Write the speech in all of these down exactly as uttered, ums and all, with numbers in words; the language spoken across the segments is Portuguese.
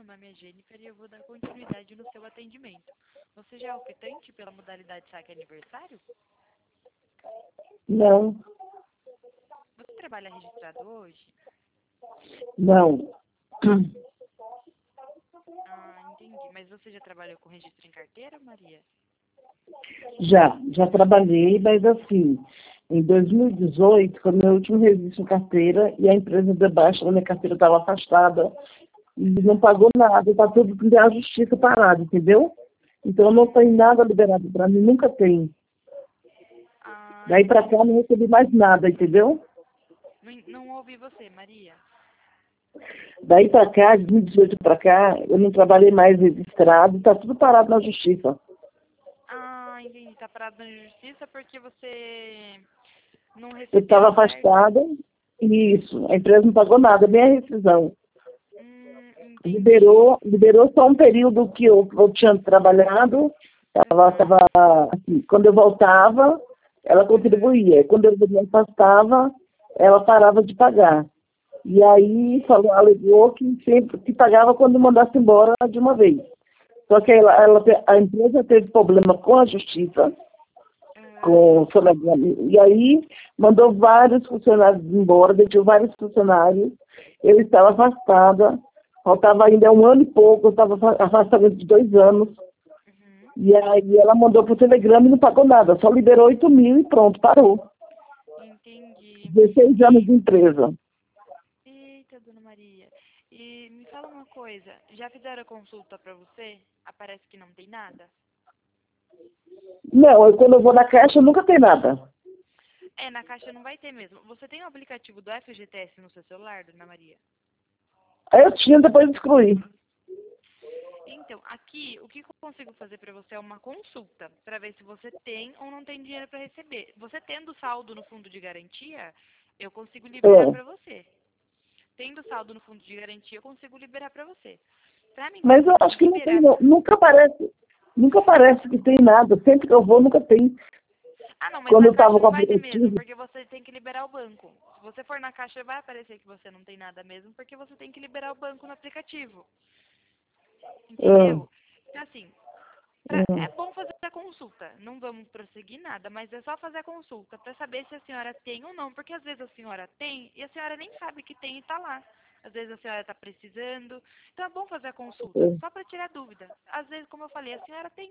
nome é Jennifer e eu vou dar continuidade no seu atendimento. Você já é optante pela modalidade saque aniversário? Não, Você trabalha registrado hoje? não. Ah, entendi. Mas você já trabalhou com registro em carteira, Maria? Já, já trabalhei, mas assim, em dois mil e dezoito, foi meu último registro em carteira e a empresa de baixo da minha carteira estava afastada e não pagou nada, está tudo na justiça parado, entendeu? Então não tem nada liberado para mim, nunca tem. Ah, Daí para cá não recebi mais nada, entendeu? não, não ouvi você, Maria. Daí para cá, de dois mil e dezoito para cá, eu não trabalhei mais registrado, está tudo parado na justiça. Ah, entendi. Tá parado na justiça porque você não Eu estava recebeu, certo? afastada e isso, a empresa não pagou nada, nem a rescisão. Hum, entendi. Liberou, liberou só um período que eu, eu tinha trabalhado, tava, Uhum, tava, assim, quando eu voltava, ela uhum. contribuía, quando eu me afastava, ela parava de pagar. E aí falou, alegou que sempre que pagava quando mandasse embora de uma vez. Só que ela, ela, a empresa teve problema com a justiça, com o Ah, sonegamento, e aí mandou vários funcionários embora, deixou vários funcionários, eu estava afastada, faltava ainda um ano e pouco, eu estava afastada de dois anos, uhum. e aí ela mandou para o Telegrama e não pagou nada, só liberou oito mil e pronto, parou. Entendi. dezesseis anos E, de empresa. eita, dona Maria. E me fala uma coisa, já fizeram a consulta pra você? Aparece que não tem nada? Não, eu, quando eu vou na caixa nunca tem nada. É, na caixa não vai ter mesmo. Você tem o aplicativo do F G T S no seu celular, dona Maria? Aí eu tinha, depois excluí. Então, aqui, o que eu consigo fazer para você é uma consulta, para ver se você tem ou não tem dinheiro para receber. Você tendo saldo no fundo de garantia, eu consigo liberar É. para você. Tendo saldo no fundo de garantia, eu consigo liberar para você. Para mim Mas eu conseguir acho que não tem, liberar... não. Nunca parece, nunca parece que tem nada. Sempre que eu vou, nunca tem. Ah, não, mas Quando na eu estava caixa com o não vai ter mesmo, aplicativo. porque você tem que liberar o banco. Se você for na caixa, vai aparecer que você não tem nada mesmo, porque você tem que liberar o banco no aplicativo. Ah, Entendeu? Então, assim, Pra- ah, é bom fazer a consulta. Não vamos prosseguir nada, mas é só fazer a consulta para saber se a senhora tem ou não. Porque às vezes a senhora tem e a senhora nem sabe que tem e está lá. Às vezes a senhora está precisando. Então é bom fazer a consulta, ah, só para tirar dúvida. Às vezes, como eu falei, a senhora tem.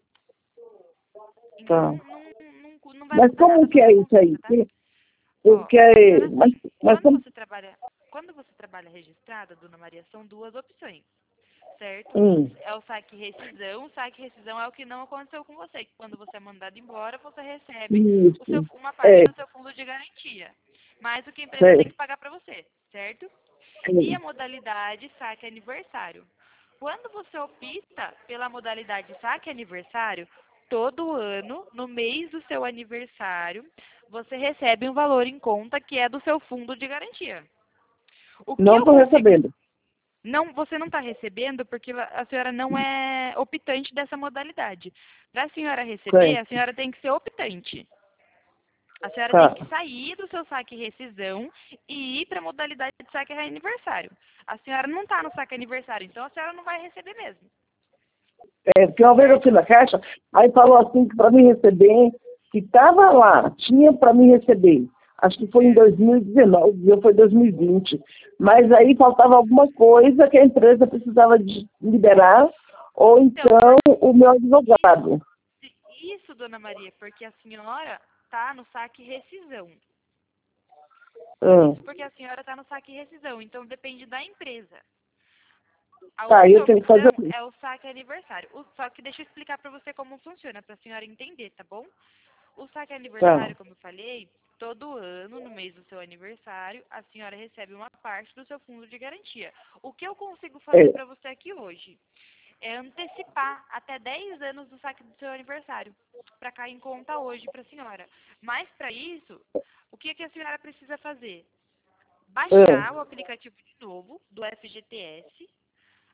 Então tá. não, não, não, não vai Mas custar como nada que fazer a é isso aí? consulta, tá? Eu Ó, funciona quero, mas, assim. mas Quando como, você trabalha, quando você trabalha registrada, dona Maria, são duas opções. Certo? hum, É o saque rescisão. O saque rescisão é o que não aconteceu com você. Que quando você é mandado embora, você recebe o seu, isso, uma parte é, do seu fundo de garantia. Mais o que a empresa tem que certo, pagar para você, certo? E a sim. modalidade saque aniversário. Quando você opta pela modalidade saque aniversário, todo ano, no mês do seu aniversário, você recebe um valor em conta que é do seu fundo de garantia. O que Não eu estou consigo recebendo. não, você não está recebendo porque a senhora não é optante dessa modalidade. Para a senhora receber, a Certo, senhora tem que ser optante. A senhora tem que tá. sair do seu saque rescisão e ir para a modalidade de saque aniversário. A senhora não está no saque aniversário, então a senhora não vai receber mesmo, É, porque uma vez eu fui certo? na caixa, aí falou assim que para mim receber, que estava lá, tinha para mim receber. Acho que foi em Certo. dois mil e dezenove, ou foi dois mil e vinte. Mas aí faltava alguma coisa que a empresa precisava de liberar, ou Então, então por o meu advogado. isso, dona Maria, porque a senhora está no saque rescisão. Ah, Isso porque a senhora está no saque rescisão, então depende da empresa. A tá, única eu tenho que fazer opção assim. é o saque aniversário. O- só que deixa eu explicar para você como funciona, para a senhora entender, tá bom? O saque Tá. aniversário, como eu falei, todo ano, no mês do seu aniversário, a senhora recebe uma parte do seu fundo de garantia. O que eu consigo fazer É, para você aqui hoje é antecipar até dez anos do saque do seu aniversário, para cair em conta hoje para a senhora. Mas, para isso, o que, que a senhora precisa fazer? é, Baixar o aplicativo de novo do F G T S.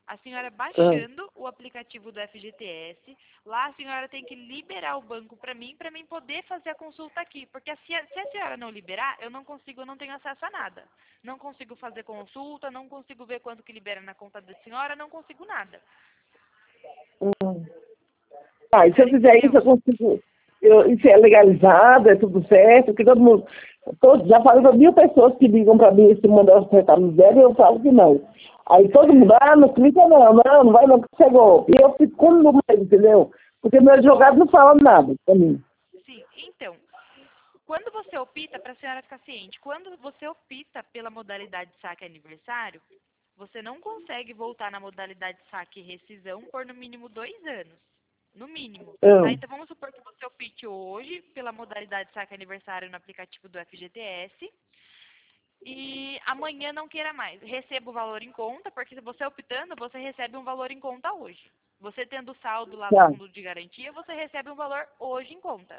A senhora baixando o aplicativo do F G T S, lá a senhora tem que liberar o banco para mim, para mim poder fazer a consulta aqui. Porque se a, se a senhora não liberar, eu não consigo, eu não tenho acesso a nada. Não consigo fazer consulta, não consigo ver quanto que libera na conta da senhora, não consigo nada. Hum. Ah, e se eu fizer isso, eu consigo... Eu, isso é legalizado, é tudo certo, porque todo mundo... Todo, já falei para mil pessoas que ligam para mim se mandar os recados zero e eu falo que não. Aí todo mundo, ah, não clica não, não, não vai não, que chegou. E eu fico com o número, entendeu? Porque meu advogado não fala nada para mim. Sim, então, quando você opta, para a senhora ficar ciente, quando você opta pela modalidade saque aniversário, você não consegue voltar na modalidade saque e rescisão por no mínimo dois anos. No mínimo. Hum. Tá? Então vamos supor que você opte hoje pela modalidade saque aniversário no aplicativo do F G T S e amanhã não queira mais. Receba o valor em conta, porque se você optando, você recebe um valor em conta hoje. Você tendo saldo lá Tá. no fundo de garantia, você recebe um valor hoje em conta.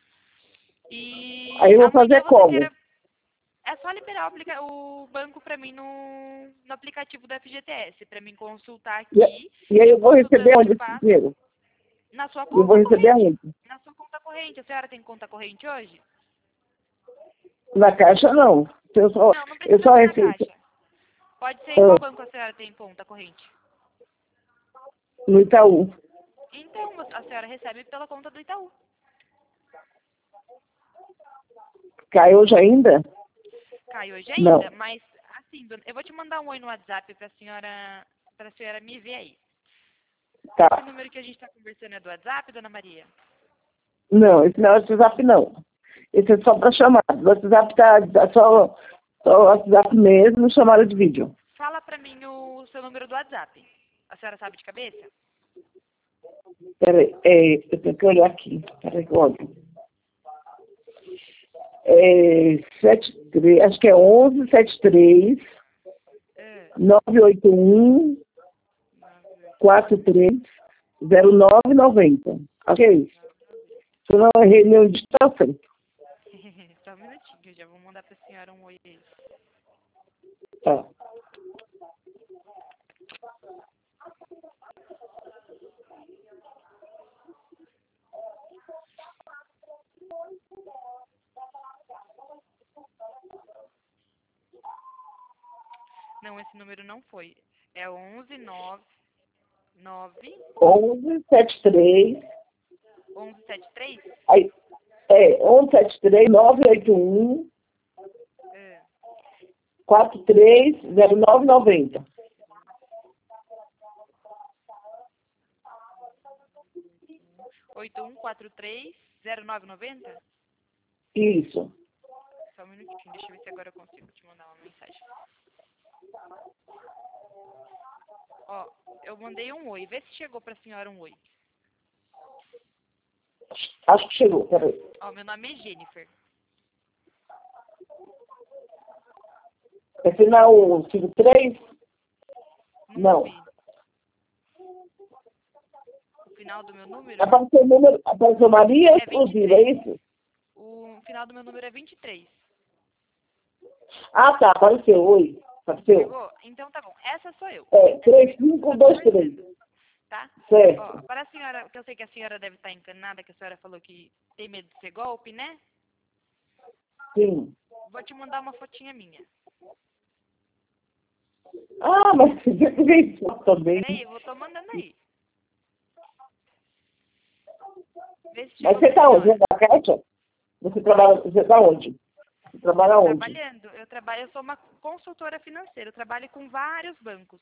E Aí eu vou amanhã fazer você como? queira... É só liberar o, aplica... o banco para mim no... no aplicativo do F G T S, para mim consultar aqui. E, e aí eu vou receber onde esse dinheiro? Na sua Eu vou conta receber corrente. aonde? Na sua conta corrente. A senhora tem conta corrente hoje? Na caixa não. Eu só, Não, não eu precisa só ser na recebo caixa. Pode ser em qual banco a senhora tem conta corrente? no Itaú. Então, a senhora recebe pela conta do Itaú. Cai hoje ainda? Cai hoje Não. ainda, mas assim, dona- eu vou te mandar um oi no WhatsApp pra senhora, pra senhora me ver aí. Tá. Esse número que a gente tá conversando é do WhatsApp, dona Maria? Não, esse não é o WhatsApp não. Esse é só para chamar. O WhatsApp tá, tá só, só o WhatsApp mesmo, chamada de vídeo. Fala pra mim o seu número do WhatsApp. A senhora sabe de cabeça? Peraí, é, eu tenho que olhar aqui. Peraí que eu olho. É, sete, três, acho que é onze setenta e três É. nove oito um quatro três zero nove noventa. Ok? Se eu não errei nenhum distância. Só um minutinho, eu já vou mandar pra senhora um oi aí. Tá. Não, esse número não foi. É onze nove nove onze setenta e três onze setenta e três? Aí, é, onze setenta e três nove oito um É. quatro três zero nove noventa. oito um quatro três zero nove noventa? Isso. Só um minutinho, deixa eu ver se agora eu consigo te mandar uma mensagem. Ó, eu mandei um oi. Vê se chegou pra senhora um oi. Acho que chegou, peraí. Ó, meu nome é Jennifer. É final cinco três? Não. vi. O final do meu número? Apareceu o número, apareceu Maria É Exclusiva, é isso? O final do meu número é vinte e três. Ah, tá, apareceu, oi. Apareceu. Chegou? Então tá bom. Essa sou eu. É, três cinco dois três. Tá? Certo. Ó, para a senhora, que eu sei que a senhora deve estar encanada, que a senhora falou que tem medo de ser golpe, né? Sim. Vou te mandar uma fotinha minha. Ah, mas você fez foto também. Peraí, eu vou tô mandando aí. Vê se Mas chegou você pra tá onde? senhora. Você tá caixa? Você trabalha, você tá onde? Você trabalha onde? Trabalhando. Eu trabalho, eu sou uma consultora financeira. Eu trabalho com vários bancos.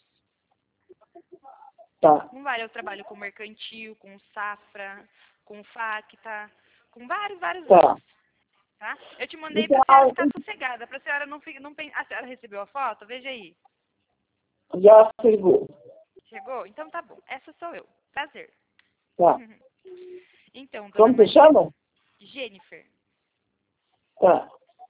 Tá. Com vários. Eu trabalho com Mercantil, com Safra, com Facta, com vários, vários Tá. bancos. Tá? Eu te mandei Então, pra senhora ficar sossegada, pra senhora não, fi- não pen- a senhora recebeu a foto? Veja aí. já chegou. Chegou? Então tá bom. Essa sou eu. Prazer. Tá. Então, dona Como você Maria. chama? Jennifer. Tá.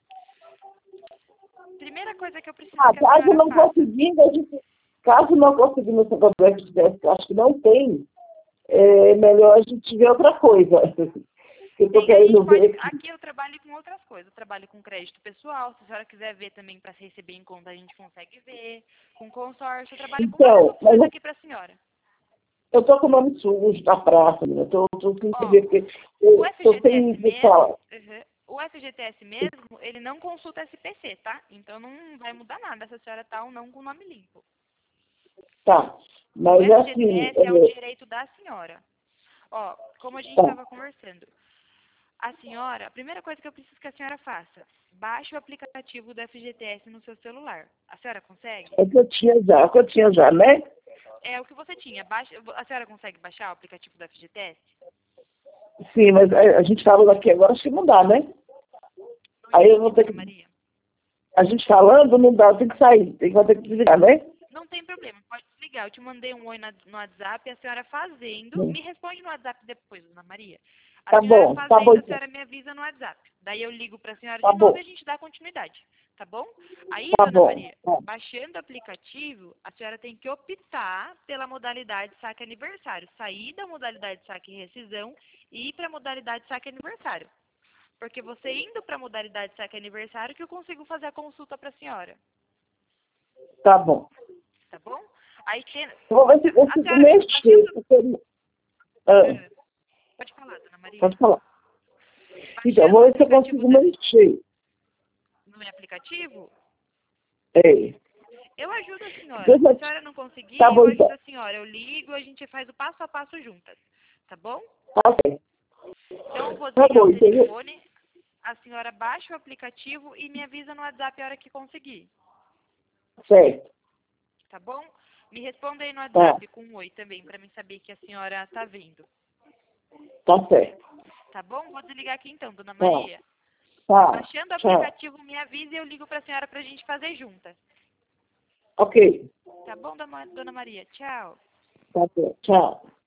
Primeira coisa que eu preciso Ah, que a caso senhora não faça. conseguindo, a gente, caso não conseguindo essa conversa, que acho que não tem, é melhor a gente ver outra coisa. Eu tô Sim, a gente querendo pode, ver aqui. aqui eu trabalho com outras coisas. Eu trabalho com crédito pessoal. Se a senhora quiser ver também para receber em conta, a gente consegue ver. Com consórcio, eu trabalho com várias Então, mas opções eu, aqui para a senhora. eu tô com o nome sujo da praça, né? Eu tô, tô sem Ó, entender, porque o eu tô sem F G T S mesmo, pessoal. uhum, o F G T S mesmo, ele não consulta S P C, tá? Então não vai mudar nada se a senhora tá ou não com o nome limpo. Tá. O Mas assim, F G T S é um é, direito da senhora. Ó, como a gente tá. estava conversando, a senhora, a primeira coisa que eu preciso que a senhora faça, baixe o aplicativo do F G T S no seu celular. A senhora consegue? É que eu tinha já, que eu tinha já, né? É o que você tinha. Baixa, a senhora consegue baixar o aplicativo do F G T S? Sim, mas a, a gente falando aqui agora, acho que não dá, né? Não Aí eu entendi, vou ter dona que. Maria. A gente falando, não dá, tem que sair, tem que, ter que desligar, né? Não tem problema, pode desligar. Eu te mandei um oi na- no WhatsApp, a senhora fazendo. Me responde no WhatsApp depois, dona Maria. A Tá senhora bom, tá bom fazendo, a então. senhora me avisa no WhatsApp. Daí eu ligo para a senhora Tá de novo e bom, a gente dá continuidade. Tá bom? Aí, tá dona bom. Maria, Tá. baixando o aplicativo, a senhora tem que optar pela modalidade saque aniversário. Sair da modalidade saque rescisão e ir para a modalidade saque aniversário. Porque você indo para a modalidade saque aniversário que eu consigo fazer a consulta para a senhora. Tá bom. Tá bom? Aí, tem- Eu vou ver se eu a fico senhora, mexer. baixando... porque- Ah, ah, pode falar, dona Maria. pode falar. Então, eu Baixando vou o ver se eu aplicativo consigo da, mexer. no meu aplicativo, É. eu ajudo a senhora. Depois Se a eu- senhora não Tá conseguir, eu bom ajudo então. a senhora. Eu ligo, a gente faz o passo a passo juntas. Tá bom? Tá bem. Então eu vou Tá desligar bom, o entendeu? telefone, a senhora baixa o aplicativo e me avisa no WhatsApp a hora que conseguir. Certo. Tá bom? Me responda aí no Tá. WhatsApp com um oi também, para mim saber que a senhora tá vendo. Tá certo. Tá bom? Vou desligar aqui então, dona Tá. Maria. Tá. Baixando o Tchau. aplicativo, me avisa e eu ligo para a senhora para a gente fazer juntas. Ok. Tá bom, dona dona Maria? Tchau. Tá bom. Tchau.